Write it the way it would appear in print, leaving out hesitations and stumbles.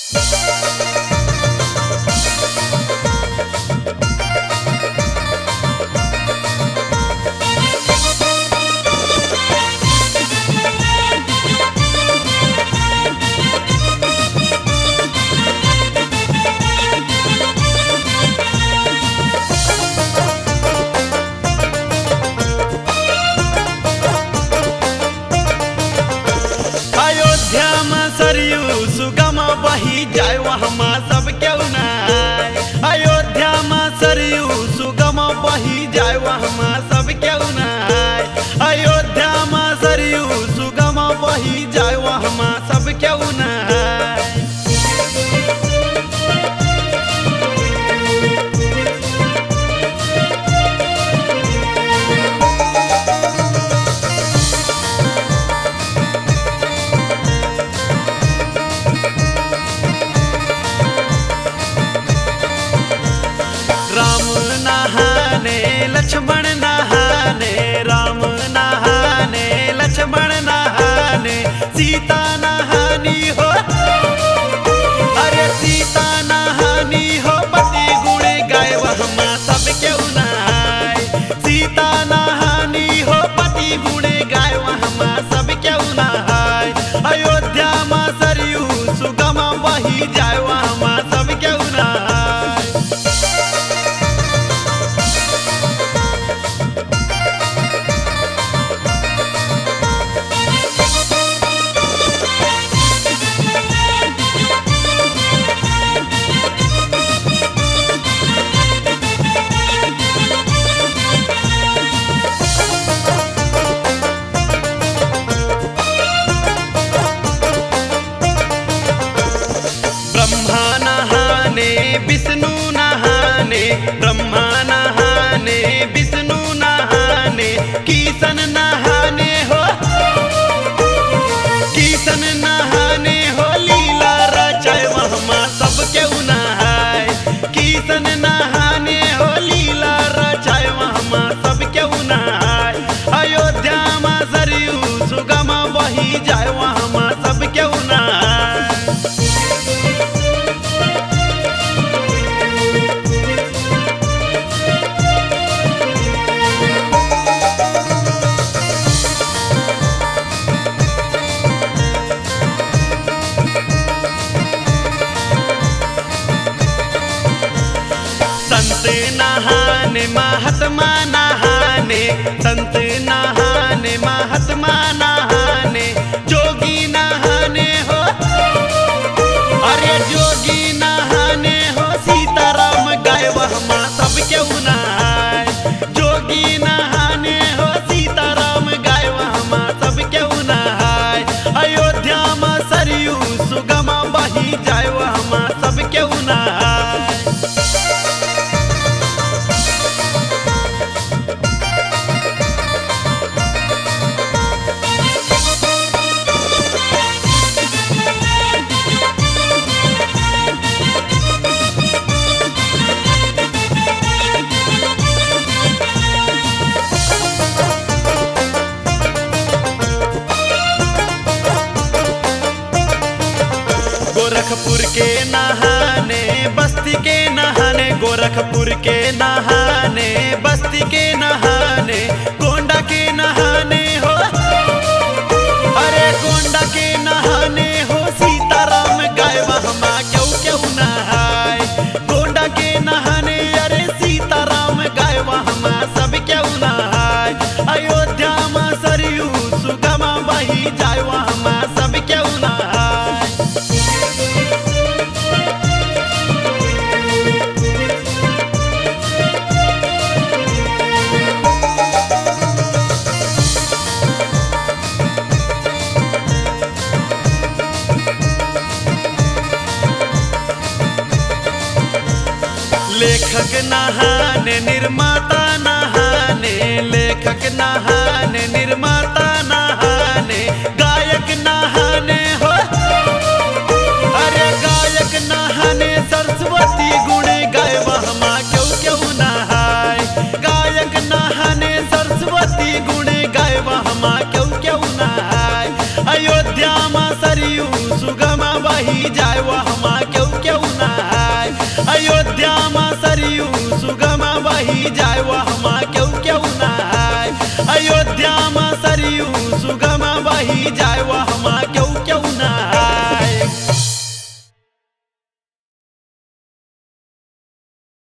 अयोध्या में सरयू सुगम बही जाय वहाँ सब क्यों न अयोध्या में सरयू सुगम बही जाय वहाँ सब क्यों न अयोध्या में सरयू सुगम बही जाय वहाँ सब क्यों न राम नहाने लक्ष्मण नहाने राम नहाने लक्ष्मण नहाने सीता नहानी हो अरे सीता नहानी हो पति गुणे गाय वहाँ सब क्यों नहाय सीता नहानी हो पति गुणे गाय वहाँ सब क्यों नहाय अयोध्या में सरयू सुगम बही जाय वहाँ सब क्यों नहाय ब्रह्मा नहाने विष्णु नहाने ब्रह्मा नहाने विष्णु नहाने किशन नहाने हो किशन नहाने हो लीला रचाय वहाँ सब क्यों नहाय किशन नहाने हो लीला रचाय वहाँ सब क्यों नहाय अयोध्या में सरयू सुगम बही जाय वहाँ सब क्यों नहाय संत नहाने महात्मा नहाने संत नहाने महात्मा नहाने जोगी नहाने हो अरे जोगी नहाने हो सीताराम गाय वहाँ सब क्यों नहाय जोगी नहाने हो सीताराम गाय वहाँ सब क्यों नहाय अयोध्या में सरयू सुगम बही जाय वहाँ सब क्यों नहाय गोरखपुर के नहाने बस्ती के नहाने गोरखपुर के नहाने बस्ती के नहाने गोंडा के नहाने हो अरे गोंडा के नहाने हो सीताराम गाय वहाँ क्यों क्यों नहाय गोंडा के नहाने अरे सीताराम गाय वहाँ सब क्यों नहाय अयोध्या में सरयू सुगम बही जाय वहाँ सब क्यों नहाय लेखक नहाने निर्माता नहाने लेखक नहाने निर्माता नहाने गायक नहाने हो अरे गायक नहाने सरस्वती गुण गाय वहाँ क्यों क्यों नहाय गायक नहाने सरस्वती गुण गाय वहाँ क्यों क्यों नहाय अयोध्या में सरयू सुगम बही जाय वहाँ अयोध्या में सरयू सुगम बही जाय वहाँ क्यों क्यों नहाय अयोध्या में सरयू सुगम